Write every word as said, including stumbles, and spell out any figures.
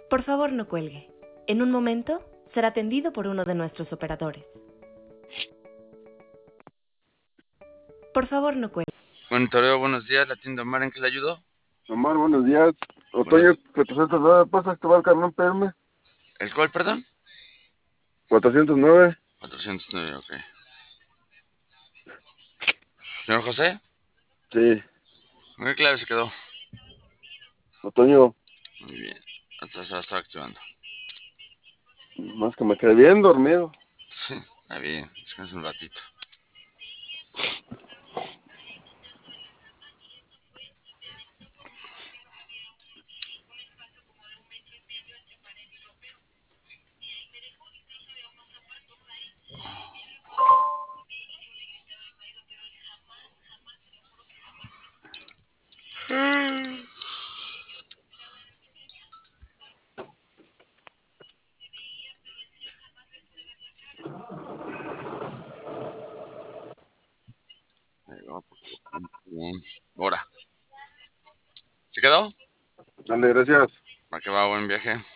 Por favor, no cuelgue. En un momento será atendido por uno de nuestros operadores. Por favor, no cuelgue. Monitoreo, buenos días, la tienda Omar, ¿en qué le ayudo? Omar, buenos días. Buenos Otoño días. cuatrocientos nueve, ¿pasa a activar el carnón P M? ¿El cuál, perdón? cuatrocientos nueve. cuatrocientos nueve, ok. ¿Señor José? Sí. ¿En qué clave se quedó? Otoño, Muy bien, hasta se va a estar activando. más que me quedé bien dormido. Sí, está bien, descansa un ratito. Ahí va, bien. Ahora. ¿Se quedó? Dale, gracias. ¿Para qué va? Buen viaje.